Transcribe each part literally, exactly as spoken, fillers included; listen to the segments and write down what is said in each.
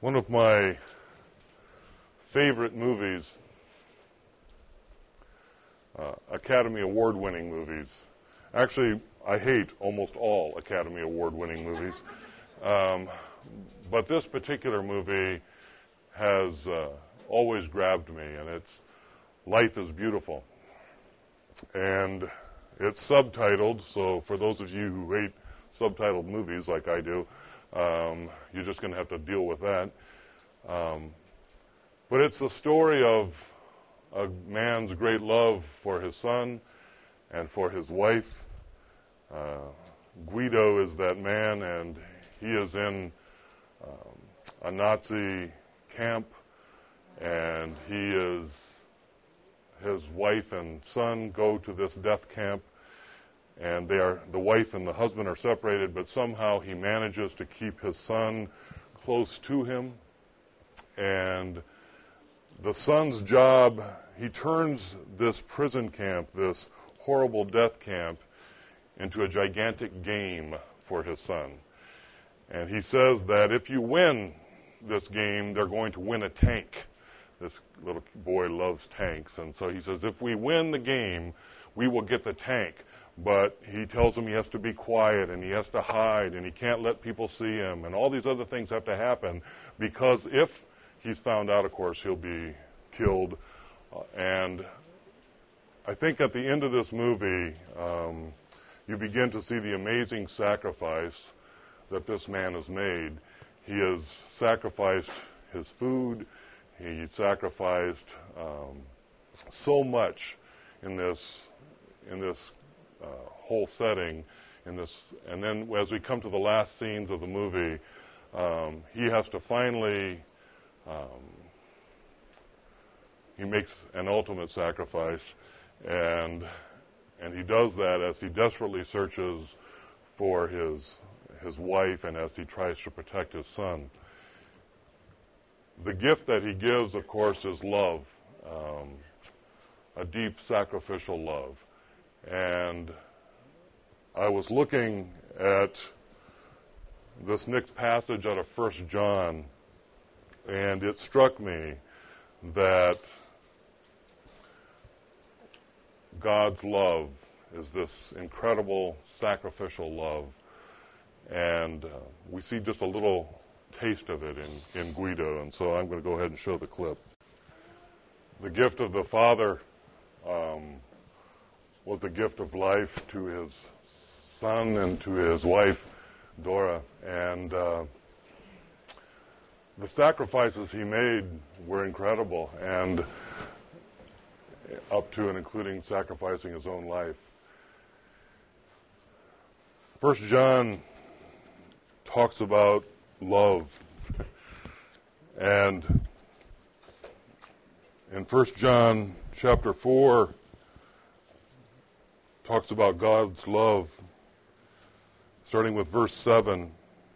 One of my favorite movies, uh, Academy Award-winning movies. Actually, I hate almost all Academy Award-winning movies. Um, but this particular movie has uh, always grabbed me, and it's Life is Beautiful. And it's subtitled, so for those of you who hate subtitled movies like I do, um, you're just going to have to deal with that. Um, but it's the story of a man's great love for his son and for his wife. Uh, Guido is that man, and he is in um, a Nazi camp, and he is, his wife and son go to this death camp, and they are, the wife and the husband are separated, but somehow he manages to keep his son close to him. And the son's job, he turns this prison camp, this horrible death camp, into a gigantic game for his son. And he says that if you win this game, they're going to win a tank. This little boy loves tanks, and so he says, if we win the game, we will get the tank. But he tells him he has to be quiet, and he has to hide, and he can't let people see him, and all these other things have to happen, because if he's found out, of course, he'll be killed. Uh, and I think at the end of this movie, um, you begin to see the amazing sacrifice that this man has made. He has sacrificed his food. He sacrificed um, so much in this in this uh, whole setting. In this, and then as we come to the last scenes of the movie, um, he has to finally um, he makes an ultimate sacrifice, and and he does that as he desperately searches for his his wife and as he tries to protect his son. The gift that he gives, of course, is love, um, a deep sacrificial love. And I was looking at this next passage out of First John, and it struck me that God's love is this incredible sacrificial love. And uh, we see just a little taste of it in, in Guido, and so I'm going to go ahead and show the clip. The gift of the Father um, was the gift of life to his son and to his wife, Dora, and uh, the sacrifices he made were incredible, and up to and including sacrificing his own life. First John talks about love, and in First John chapter four talks about God's love, starting with verse seven.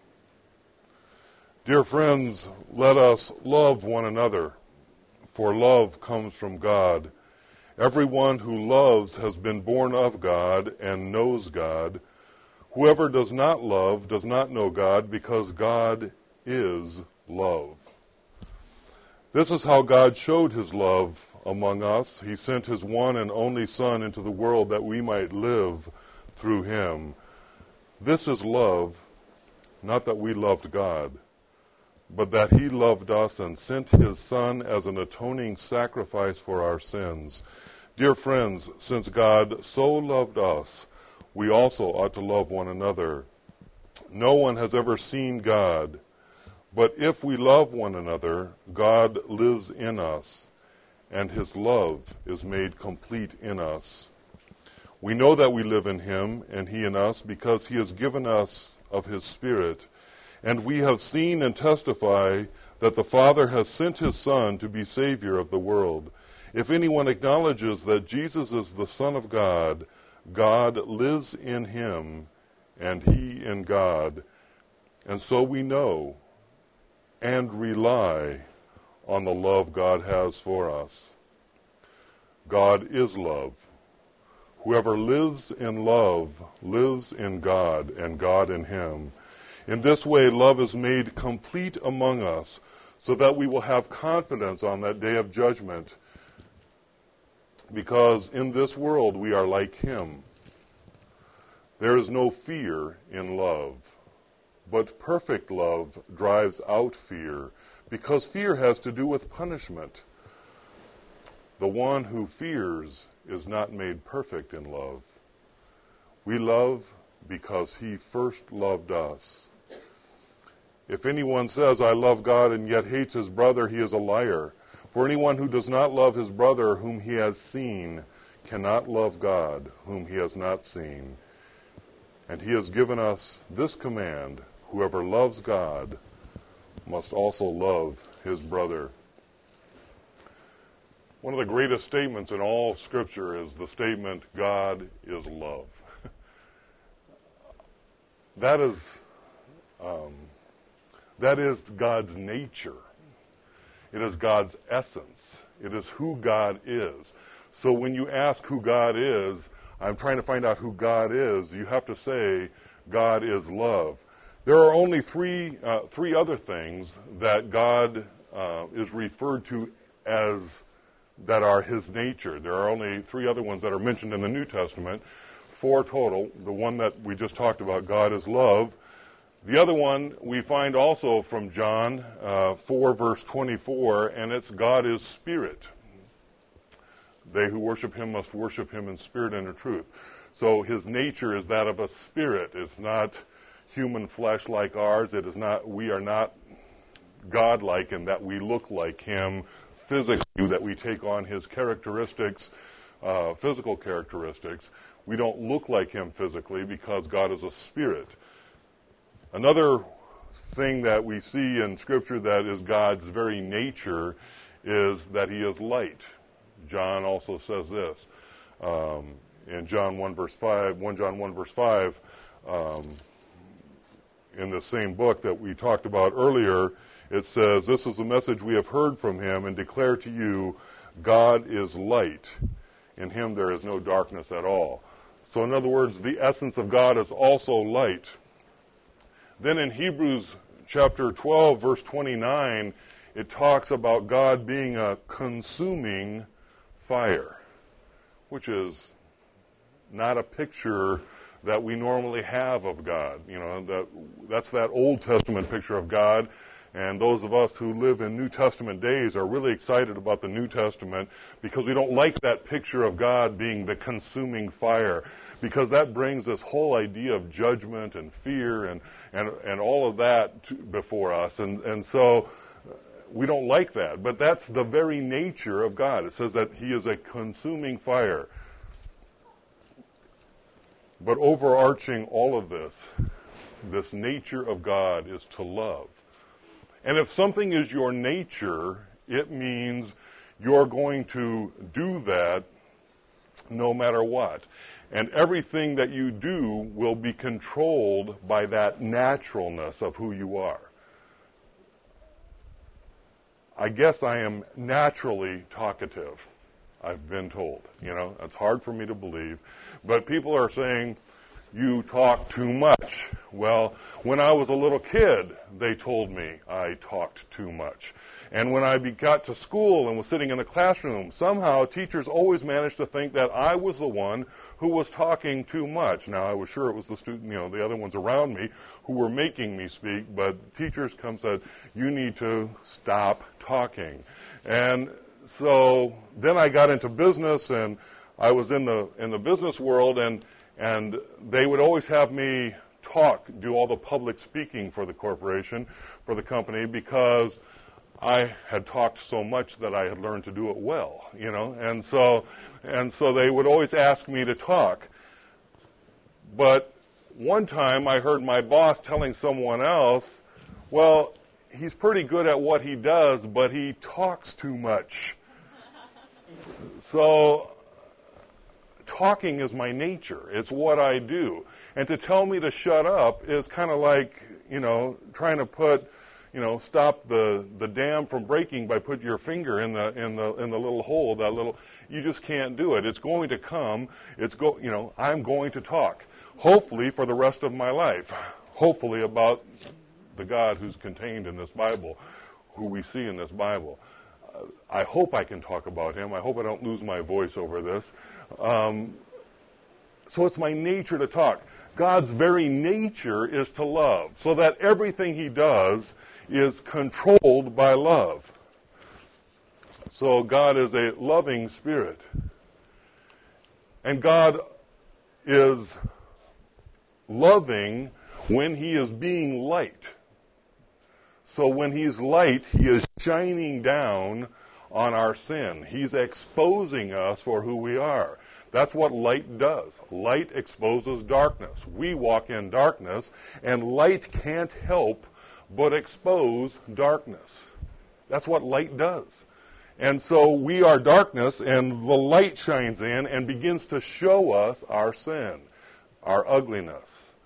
Dear friends, let us love one another, for love comes from God. Everyone who loves has been born of God and knows God. Whoever does not love does not know God, because God is love. This is how God showed his love among us. He sent his one and only Son into the world that we might live through him. This is love, not that we loved God, but that he loved us and sent his Son as an atoning sacrifice for our sins. Dear friends, since God so loved us, we also ought to love one another. No one has ever seen God, but if we love one another, God lives in us, and his love is made complete in us. We know that we live in him, and he in us, because he has given us of his Spirit. And we have seen and testify that the Father has sent his Son to be Savior of the world. If anyone acknowledges that Jesus is the Son of God, God lives in him, and he in God. And so we know and rely on the love God has for us. God is love. Whoever lives in love lives in God, and God in him. In this way, love is made complete among us, so that we will have confidence on that day of judgment, because in this world we are like him. There is no fear in love, but perfect love drives out fear, because fear has to do with punishment. The one who fears is not made perfect in love. We love because he first loved us. If anyone says, I love God, and yet hates his brother, he is a liar. For anyone who does not love his brother whom he has seen cannot love God whom he has not seen. And he has given us this command: whoever loves God must also love his brother. One of the greatest statements in all of Scripture is the statement, God is love. That is, um, that is God's nature. It is God's essence. It is who God is. So when you ask who God is, I'm trying to find out who God is, you have to say, God is love. There are only three uh, three other things that God uh, is referred to as that are his nature. There are only three other ones that are mentioned in the New Testament, four total. The one that we just talked about, God is love. The other one we find also from John uh, four, verse twenty-four, and it's God is spirit. They who worship him must worship him in spirit and in truth. So his nature is that of a spirit. It's not human flesh like ours. It is not. We are not God-like in that we look like him physically, that we take on his characteristics, uh, physical characteristics. We don't look like him physically because God is a spirit. Another thing that we see in Scripture that is God's very nature is that he is light. John also says this um, in John one verse five, First John one verse five, um, in the same book that we talked about earlier. It says, "This is the message we have heard from him and declare to you: God is light. In him there is no darkness at all." So, in other words, the essence of God is also light. Then in Hebrews chapter twelve, verse twenty-nine, it talks about God being a consuming fire, which is not a picture that we normally have of God. You know, that that's that Old Testament picture of God. And those of us who live in New Testament days are really excited about the New Testament because we don't like that picture of God being the consuming fire, because that brings this whole idea of judgment and fear and, and, and all of that to, before us. And, and so we don't like that. But that's the very nature of God. It says that he is a consuming fire. But overarching all of this, this nature of God is to love. And if something is your nature, it means you're going to do that no matter what. And everything that you do will be controlled by that naturalness of who you are. I guess I am naturally talkative, I've been told. You know, it's hard for me to believe. But people are saying, you talk too much. Well, when I was a little kid, they told me I talked too much. And when I got to school and was sitting in the classroom, somehow teachers always managed to think that I was the one who was talking too much. Now, I was sure it was the student, you know, the other ones around me who were making me speak, but teachers come and said, you need to stop talking. And so then I got into business, and I was in the in the business world, and And they would always have me talk, do all the public speaking for the corporation, for the company, because I had talked so much that I had learned to do it well, you know. And so, and so they would always ask me to talk. But one time I heard my boss telling someone else, well, he's pretty good at what he does, but he talks too much. So talking is my nature. It's what I do. And to tell me to shut up is kind of like, you know, trying to put, you know, stop the, the dam from breaking by putting your finger in the in the in the little hole, that little. You just can't do it. It's going to come. It's go. You know, I'm going to talk. Hopefully for the rest of my life. hopefully, about the God who's contained in this Bible, who we see in this Bible. Uh, I hope I can talk about him. I hope I don't lose my voice over this. Um, so it's my nature to talk. God's very nature is to love, so that everything he does is controlled by love. So God is a loving spirit. And God is loving when he is being light. So when he's light, he is shining down on our sin. He's exposing us for who we are. That's what light does. Light exposes darkness. We walk in darkness, and light can't help but expose darkness. That's what light does. And so we are darkness, and the light shines in and begins to show us our sin, our ugliness.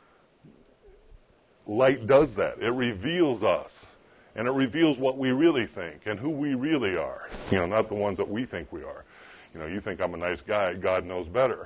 Light does that. It reveals us, and it reveals what we really think and who we really are. You know, not the ones that we think we are. You know, you think I'm a nice guy, God knows better.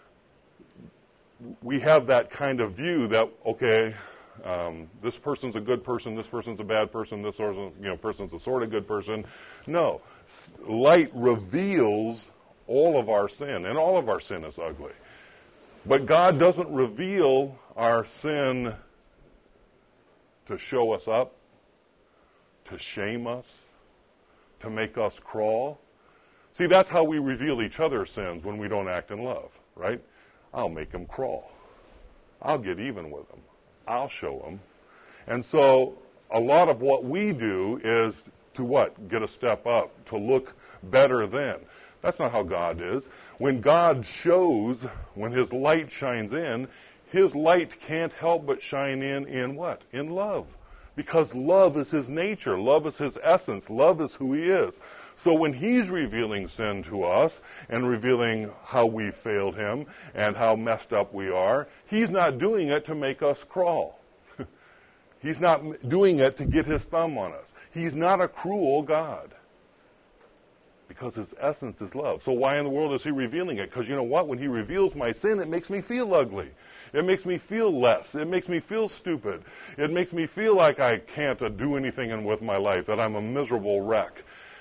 We have that kind of view that, okay, um, this person's a good person, this person's a bad person, this person, you know, person's a sort of good person. No. Light reveals all of our sin, and all of our sin is ugly. But God doesn't reveal our sin to show us up, to shame us, to make us crawl. See, that's how we reveal each other's sins when we don't act in love, right? I'll make them crawl. I'll get even with them. I'll show them. And so a lot of what we do is to what? Get a step up, to look better than. That's not how God is. When God shows, when his light shines in, his light can't help but shine in in what? In love. Because love is his nature. Love is his essence. Love is who he is. So when he's revealing sin to us and revealing how we failed him and how messed up we are, he's not doing it to make us crawl. He's not doing it to get his thumb on us. He's not a cruel God. Because his essence is love. So why in the world is he revealing it? Because you know what? When he reveals my sin, it makes me feel ugly. It makes me feel less. It makes me feel stupid. It makes me feel like I can't uh, do anything in with my life, that I'm a miserable wreck.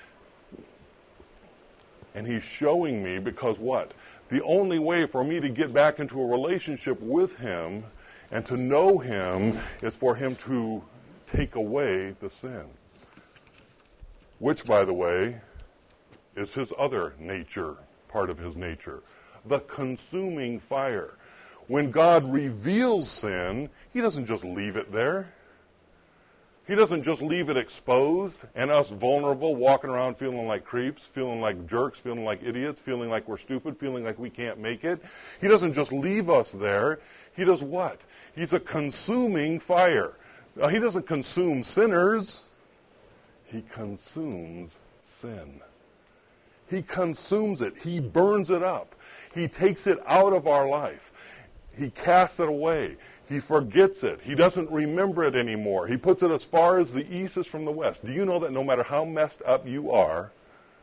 And he's showing me because what? The only way for me to get back into a relationship with him and to know him is for him to take away the sin. Which, by the way, is his other nature, part of his nature. The consuming fire. When God reveals sin, he doesn't just leave it there. He doesn't just leave it exposed and us vulnerable, walking around feeling like creeps, feeling like jerks, feeling like idiots, feeling like we're stupid, feeling like we can't make it. He doesn't just leave us there. He does what? He's a consuming fire. Now, he doesn't consume sinners. He consumes sin. He consumes it. He burns it up. He takes it out of our life. He casts it away. He forgets it. He doesn't remember it anymore. He puts it as far as the east is from the west. Do you know that no matter how messed up you are,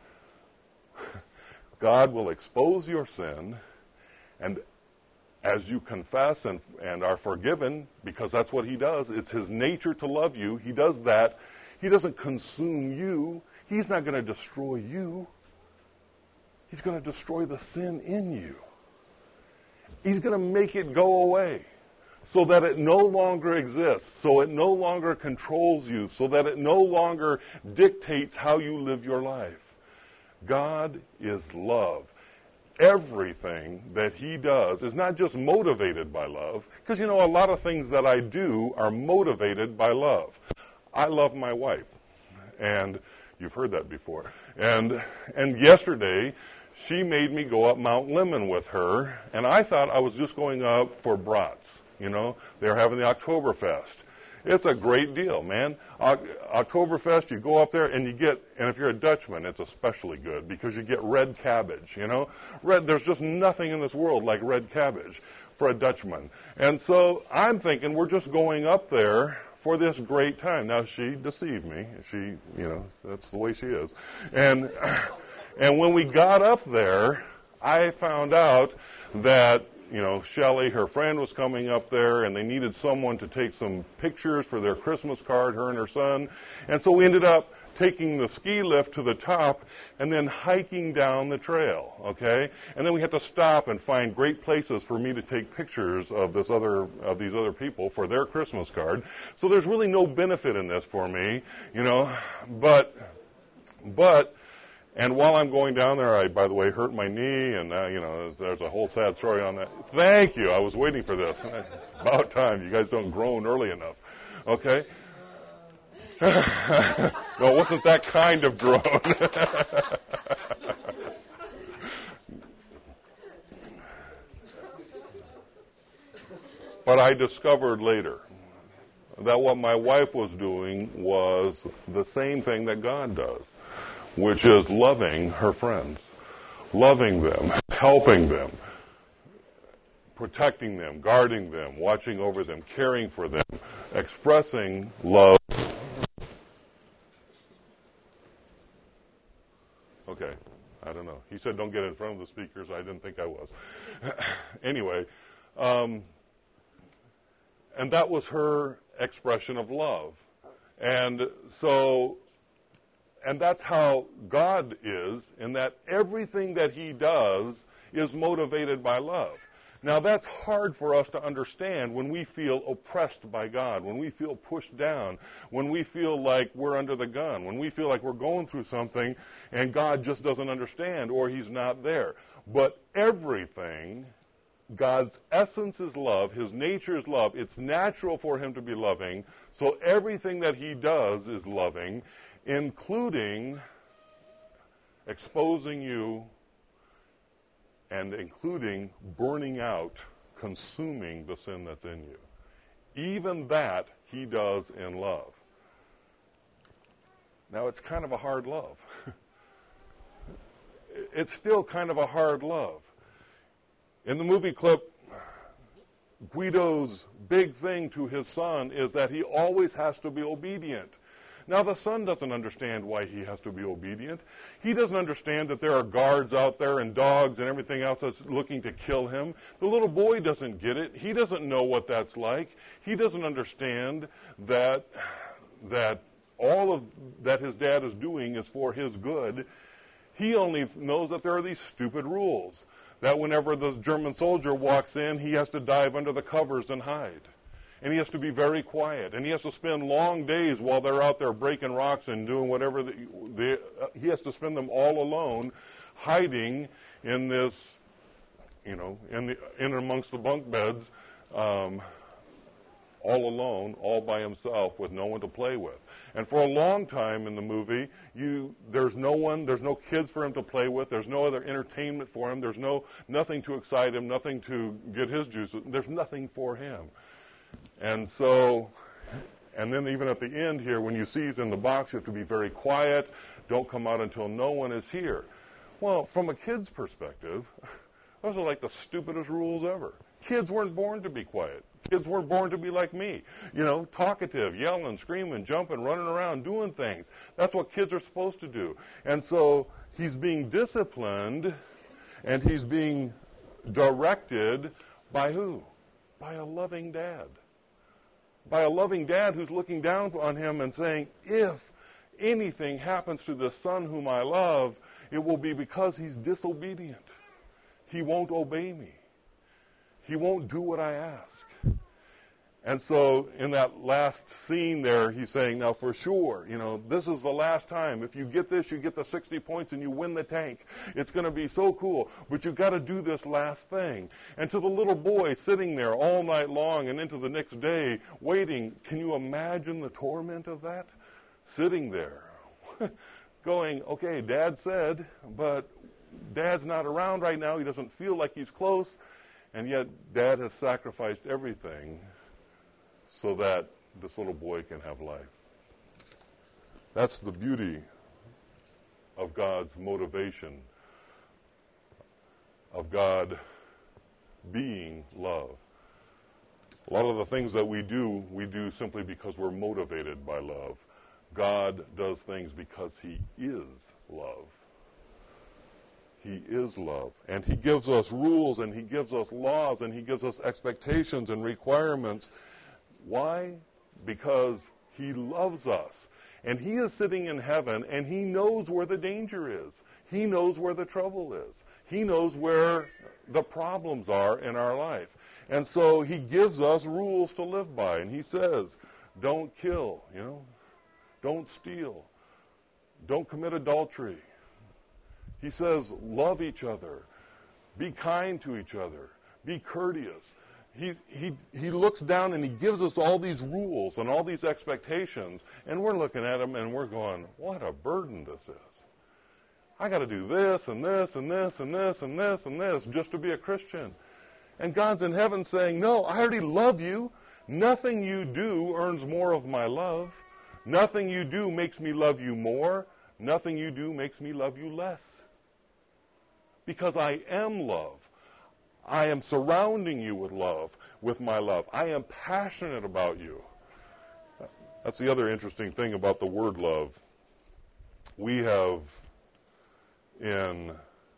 God will expose your sin, and as you confess and, and are forgiven, because that's what he does, it's his nature to love you, he does that. He doesn't consume you. He's not going to destroy you. He's going to destroy the sin in you. He's going to make it go away so that it no longer exists, so it no longer controls you, so that it no longer dictates how you live your life. God is love. Everything that he does is not just motivated by love, because, you know, a lot of things that I do are motivated by love. I love my wife, and you've heard that before. And and yesterday, she made me go up Mount Lemmon with her, and I thought I was just going up for brats. You know, they're having the Oktoberfest. It's a great deal, man. Oktoberfest, you go up there and you get, and if you're a Dutchman, it's especially good because you get red cabbage, you know. Red, there's just nothing in this world like red cabbage for a Dutchman. And so I'm thinking we're just going up there for this great time. Now, she deceived me. She, you know, that's the way she is. And and when we got up there, I found out that you know, Shelley, her friend, was coming up there, and they needed someone to take some pictures for their Christmas card, her and her son. And so we ended up taking the ski lift to the top and then hiking down the trail, okay? And then we had to stop and find great places for me to take pictures of this other of these other people for their Christmas card. So there's really no benefit in this for me, you know, but but and while I'm going down there, I, by the way, hurt my knee, and uh, you know, there's a whole sad story on that. Thank you. I was waiting for this. It's about time. You guys don't groan early enough, okay? Well, it wasn't that kind of groan. But I discovered later that what my wife was doing was the same thing that God does, which is loving her friends, loving them, helping them, protecting them, guarding them, watching over them, caring for them, expressing love. Okay, I don't know. He said don't get in front of the speakers. I didn't think I was. Anyway, um, and that was her expression of love. And so, and that's how God is, in that everything that he does is motivated by love. Now, that's hard for us to understand when we feel oppressed by God, when we feel pushed down, when we feel like we're under the gun, when we feel like we're going through something and God just doesn't understand or he's not there. But everything, God's essence is love, his nature is love. It's natural for him to be loving, so everything that he does is loving, including exposing you and including burning out, consuming the sin that's in you. Even that he does in love. Now, it's kind of a hard love. It's still kind of a hard love. In the movie clip, Guido's big thing to his son is that he always has to be obedient. Now, the son doesn't understand why he has to be obedient. He doesn't understand that there are guards out there and dogs and everything else that's looking to kill him. The little boy doesn't get it. He doesn't know what that's like. He doesn't understand that that all of that his dad is doing is for his good. He only knows that there are these stupid rules, that whenever the German soldier walks in, he has to dive under the covers and hide. And he has to be very quiet. And he has to spend long days while they're out there breaking rocks and doing whatever. The, the, uh, he has to spend them all alone, hiding in this, you know, in, the, in amongst the bunk beds, um, all alone, all by himself, with no one to play with. And for a long time in the movie, you there's no one, there's no kids for him to play with. There's no other entertainment for him. There's no nothing to excite him, nothing to get his juices. There's nothing for him. And so, and then even at the end here, when you see he's in the box, you have to be very quiet. Don't come out until no one is here. Well, from a kid's perspective, those are like the stupidest rules ever. Kids weren't born to be quiet. Kids weren't born to be like me, you know, talkative, yelling, screaming, jumping, running around, doing things. That's what kids are supposed to do. And so he's being disciplined, and he's being directed by who? By a loving dad. By a loving dad who's looking down on him and saying, if anything happens to the son whom I love, it will be because he's disobedient. He won't obey me. He won't do what I ask. And so in that last scene there, he's saying, now for sure, you know, this is the last time. If you get this, you get the sixty points and you win the tank. It's going to be so cool. But you've got to do this last thing. And to the little boy sitting there all night long and into the next day waiting, can you imagine the torment of that? Sitting there going, okay, Dad said, but Dad's not around right now. He doesn't feel like he's close. And yet Dad has sacrificed everything so that this little boy can have life. That's the beauty of God's motivation, of God being love. A lot of the things that we do, we do simply because we're motivated by love. God does things because he is love. He is love. And He gives us rules, and He gives us laws, and He gives us expectations and requirements. Why? Because He loves us. And He is sitting in heaven, and He knows where the danger is. He knows where the trouble is. He knows where the problems are in our life. And so He gives us rules to live by. And He says, don't kill, you know, don't steal, don't commit adultery. He says, love each other, be kind to each other, be courteous. He, he, he looks down and He gives us all these rules and all these expectations, and we're looking at them and we're going, what a burden this is. I got to do this and this and this and this and this and this just to be a Christian. And God's in heaven saying, no, I already love you. Nothing you do earns more of my love. Nothing you do makes me love you more. Nothing you do makes me love you less. Because I am love. I am surrounding you with love, with my love. I am passionate about you. That's the other interesting thing about the word love. We have in,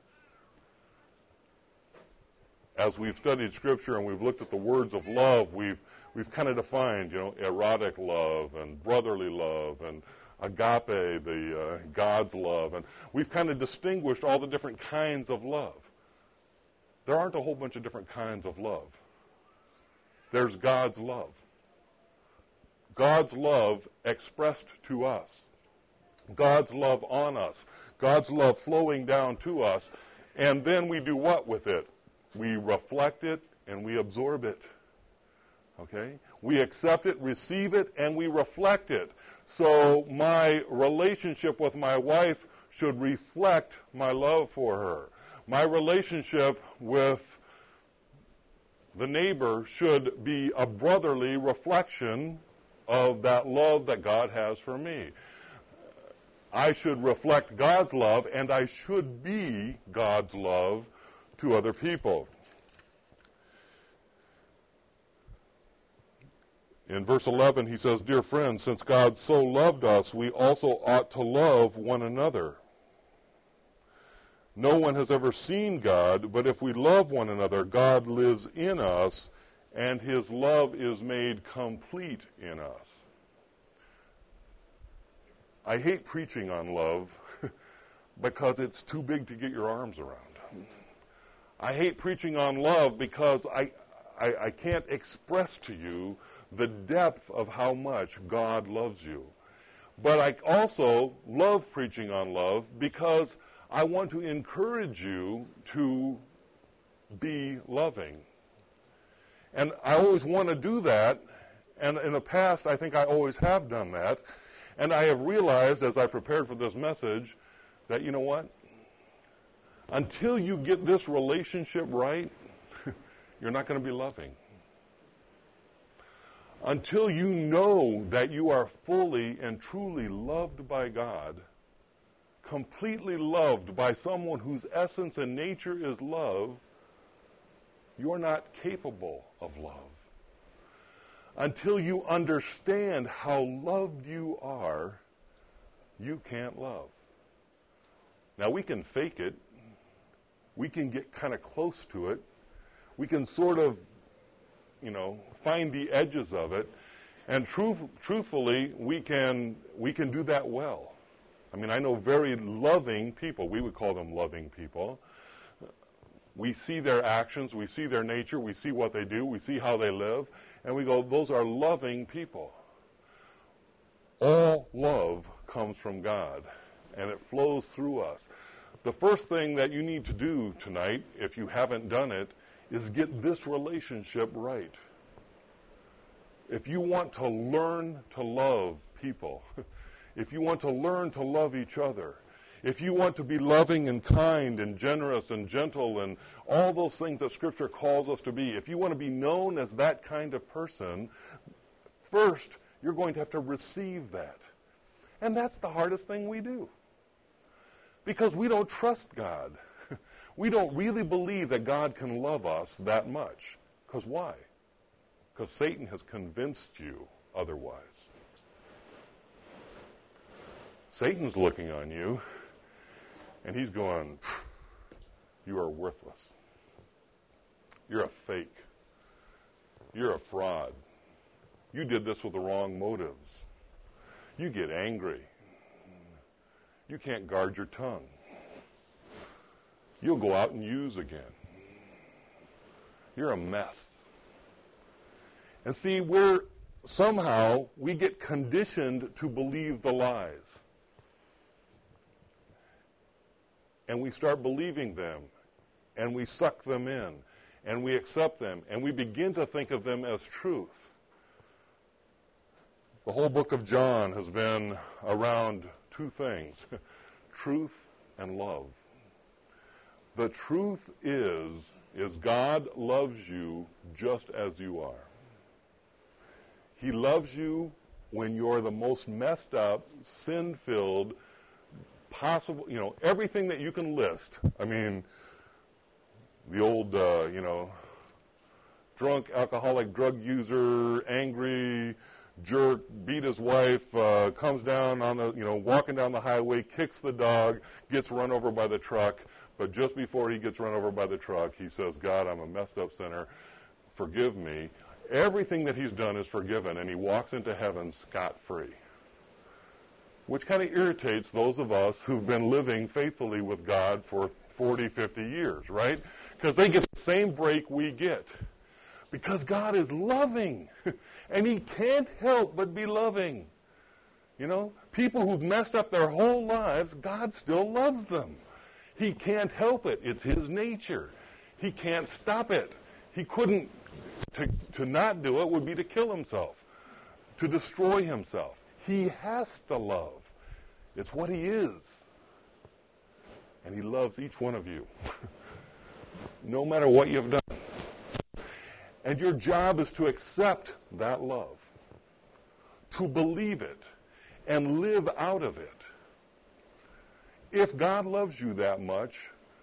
as we've studied Scripture and we've looked at the words of love, we've we've kind of defined, you know, erotic love and brotherly love and agape, the uh, God's love, and we've kind of distinguished all the different kinds of love. There aren't a whole bunch of different kinds of love. There's God's love. God's love expressed to us. God's love on us. God's love flowing down to us. And then we do what with it? We reflect it and we absorb it. Okay? We accept it, receive it, and we reflect it. So my relationship with my wife should reflect my love for her. My relationship with the neighbor should be a brotherly reflection of that love that God has for me. I should reflect God's love, and I should be God's love to other people. In verse eleven, he says, "Dear friends, since God so loved us, we also ought to love one another. No one has ever seen God, but if we love one another, God lives in us, and His love is made complete in us." I hate preaching on love because it's too big to get your arms around. I hate preaching on love because I, I, I can't express to you the depth of how much God loves you. But I also love preaching on love because I want to encourage you to be loving. And I always want to do that, and in the past I think I always have done that. And I have realized as I prepared for this message that, you know what? Until you get this relationship right, you're not going to be loving. Until you know that you are fully and truly loved by God, completely loved by someone whose essence and nature is love, you're not capable of love. Until you understand how loved you are, you can't love. Now, we can fake it. We can get kind of close to it. We can sort of, you know, find the edges of it. And truth, truthfully, we can we can do that well. I mean, I know very loving people. We would call them loving people. We see their actions. We see their nature. We see what they do. We see how they live. And we go, those are loving people. All love comes from God, and it flows through us. The first thing that you need to do tonight, if you haven't done it, is get this relationship right. If you want to learn to love people, if you want to learn to love each other, if you want to be loving and kind and generous and gentle and all those things that Scripture calls us to be, if you want to be known as that kind of person, first you're going to have to receive that. And that's the hardest thing we do. Because we don't trust God. We don't really believe that God can love us that much. Because why? Because Satan has convinced you otherwise. Satan's looking on you, and he's going, you are worthless. You're a fake. You're a fraud. You did this with the wrong motives. You get angry. You can't guard your tongue. You'll go out and use again. You're a mess. And see, we're somehow we get conditioned to believe the lies. And we start believing them, and we suck them in, and we accept them, and we begin to think of them as truth. The whole book of John has been around two things, truth and love. The truth is, is God loves you just as you are. He loves you when you're the most messed up, sin-filled, possible, you know, everything that you can list. I mean, the old, uh, you know, drunk, alcoholic, drug user, angry, jerk, beat his wife, uh, comes down on the, you know, walking down the highway, kicks the dog, gets run over by the truck, but just before he gets run over by the truck, he says, God, I'm a messed up sinner, forgive me. Everything that he's done is forgiven, and he walks into heaven scot-free. Which kind of irritates those of us who've been living faithfully with God for forty, fifty years, right? Because they get the same break we get. Because God is loving, and he can't help but be loving. You know, people who've messed up their whole lives, God still loves them. He can't help it. It's his nature. He can't stop it. He couldn't, to, to not do it would be to kill himself, to destroy himself. He has to love. It's what he is. And he loves each one of you, no matter what you've done. And your job is to accept that love, to believe it, and live out of it. If God loves you that much,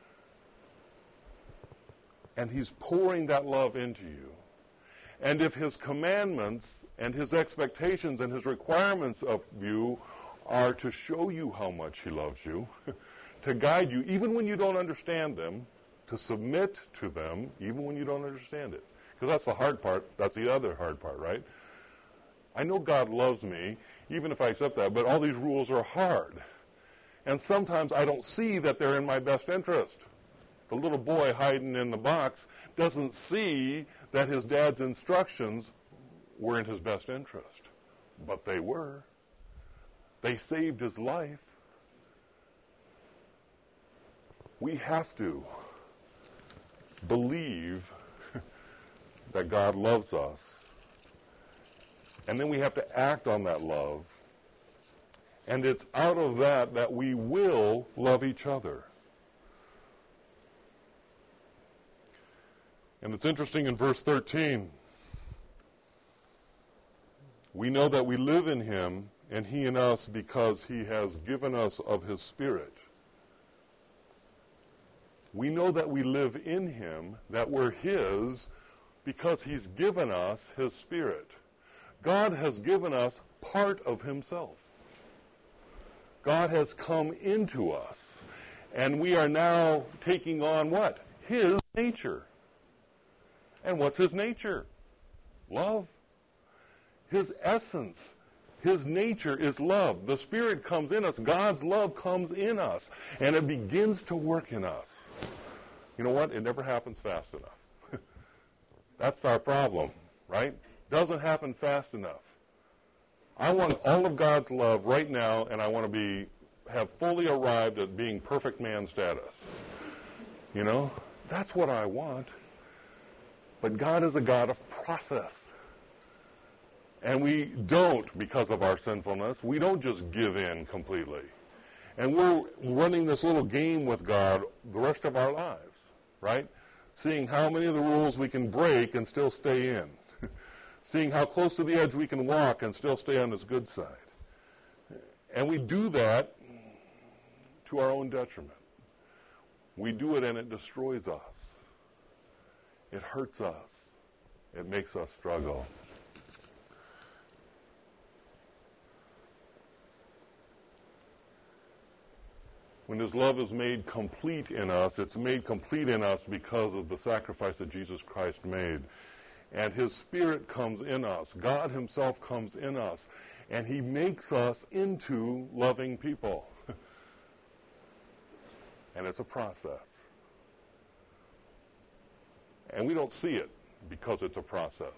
and he's pouring that love into you, and if his commandments and his expectations and his requirements of you are to show you how much he loves you, to guide you, even when you don't understand them, to submit to them, even when you don't understand it. Because that's the hard part. That's the other hard part, right? I know God loves me, even if I accept that, but all these rules are hard. And sometimes I don't see that they're in my best interest. The little boy hiding in the box doesn't see that his dad's instructions were in his best interest. But they were. They saved his life. We have to believe that God loves us. And then we have to act on that love. And it's out of that that we will love each other. And it's interesting in verse thirteen. We know that we live in him and he in us because he has given us of his Spirit. We know that we live in him, that we're his, because he's given us his Spirit. God has given us part of himself. God has come into us, and we are now taking on what? His nature. And what's his nature? Love. His essence, his nature is love. The Spirit comes in us. God's love comes in us, and it begins to work in us. You know what? It never happens fast enough. That's our problem, right? Doesn't happen fast enough. I want all of God's love right now, and I want to be have fully arrived at being perfect man status. You know? That's what I want. But God is a God of process. And we don't, because of our sinfulness, we don't just give in completely. And we're running this little game with God the rest of our lives, right? Seeing how many of the rules we can break and still stay in. Seeing how close to the edge we can walk and still stay on this good side. And we do that to our own detriment. We do it and it destroys us. It hurts us. It makes us struggle. When his love is made complete in us, it's made complete in us because of the sacrifice that Jesus Christ made. And his Spirit comes in us. God himself comes in us. And he makes us into loving people. And it's a process. And we don't see it because it's a process.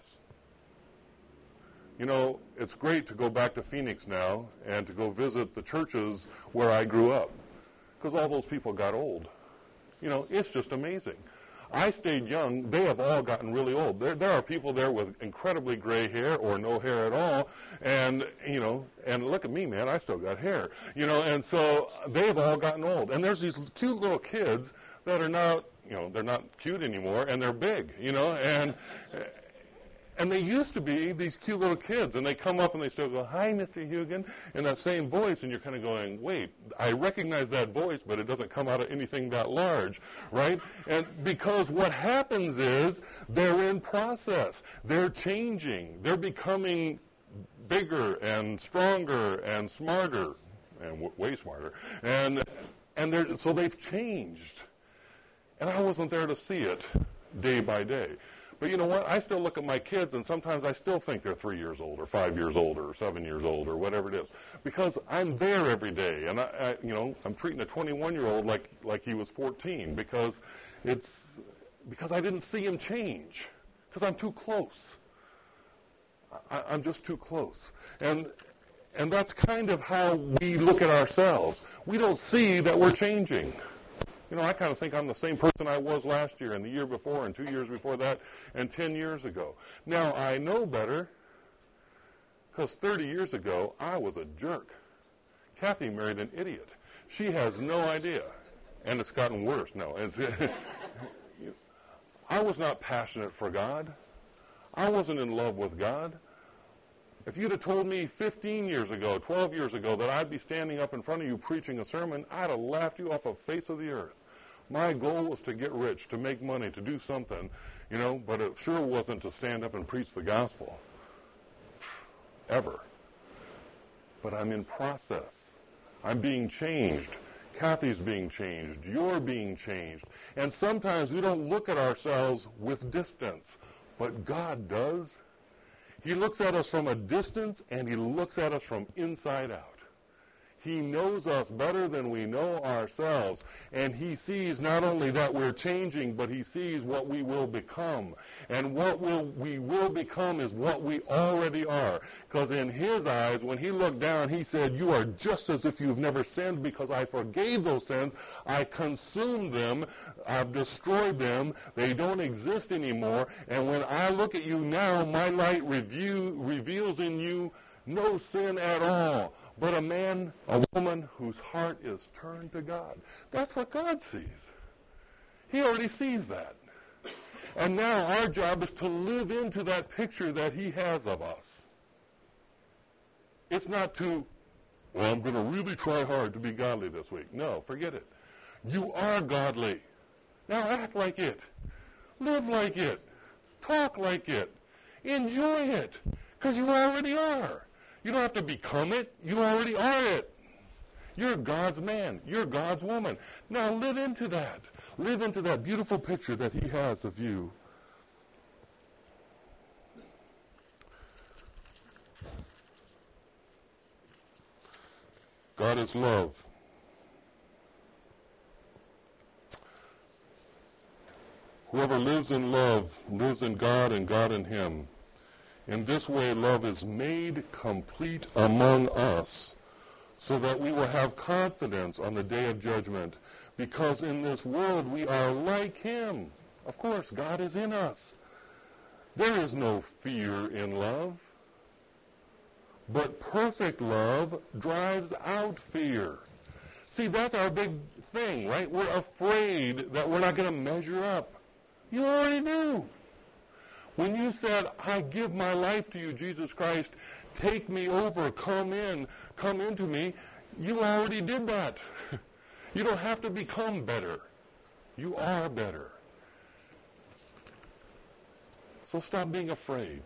You know, it's great to go back to Phoenix now and to go visit the churches where I grew up, because all those people got old. You know, it's just amazing. I stayed young. They have all gotten really old. There, there are people there with incredibly gray hair or no hair at all, and, you know, and look at me, man, I still got hair. You know, and so they've all gotten old. And there's these cute little kids that are not, you know, they're not cute anymore, and they're big, you know, and... And they used to be these cute little kids, and they come up and they still go, "Hi, Mister Hugan," in that same voice, and you're kind of going, wait, I recognize that voice, but it doesn't come out of anything that large, right? And because what happens is they're in process. They're changing. They're becoming bigger and stronger and smarter, and w- way smarter. And and they're, so they've changed. And I wasn't there to see it day by day. But you know what? I still look at my kids, and sometimes I still think they're three years old or five years old or seven years old or whatever it is, because I'm there every day, and I, I you know, I'm treating a twenty-one-year-old like like he was fourteen because it's because I didn't see him change, because I'm too close. I, I'm just too close, and and that's kind of how we look at ourselves. We don't see that we're changing. You know, I kind of think I'm the same person I was last year and the year before and two years before that and ten years ago. Now, I know better because thirty years ago, I was a jerk. Kathy married an idiot. She has no idea. And it's gotten worse. No. I was not passionate for God. I wasn't in love with God. If you'd have told me fifteen years ago, twelve years ago, that I'd be standing up in front of you preaching a sermon, I'd have laughed you off the face of the earth. My goal was to get rich, to make money, to do something, you know, but it sure wasn't to stand up and preach the gospel. Ever. But I'm in process. I'm being changed. Kathy's being changed. You're being changed. And sometimes we don't look at ourselves with distance, but God does. He looks at us from a distance, and he looks at us from inside out. He knows us better than we know ourselves, and he sees not only that we're changing, but he sees what we will become. And what will, we will become is what we already are. Because in his eyes, when he looked down, he said, "You are just as if you've never sinned, because I forgave those sins. I consumed them. I've destroyed them. They don't exist anymore. And when I look at you now, my light review, reveals in you no sin at all, but a man, a woman whose heart is turned to God." That's what God sees. He already sees that. And now our job is to live into that picture that he has of us. It's not to, well, I'm going to really try hard to be godly this week. No, forget it. You are godly. Now act like it. Live like it. Talk like it. Enjoy it. Because you already are. You don't have to become it. You already are it. You're God's man. You're God's woman. Now live into that. Live into that beautiful picture that he has of you. God is love. Whoever lives in love lives in God and God in him. In this way, love is made complete among us, so that we will have confidence on the day of judgment, because in this world we are like him. Of course, God is in us. There is no fear in love, but perfect love drives out fear. See, that's our big thing, right? We're afraid that we're not going to measure up. You already knew. When you said, "I give my life to you, Jesus Christ, take me over, come in, come into me," you already did that. You don't have to become better. You are better. So stop being afraid.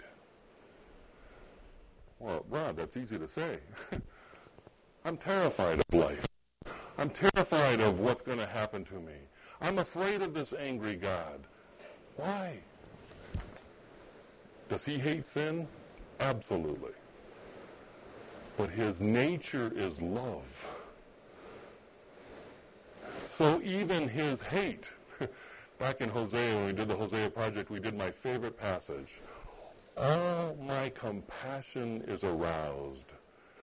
Well, Rod, that's easy to say. I'm terrified of life. I I'm terrified of what's going to happen to me. I'm afraid of this angry God. Why? Does he hate sin? Absolutely. But his nature is love. So even his hate, back in Hosea, when we did the Hosea project, we did my favorite passage. All my compassion is aroused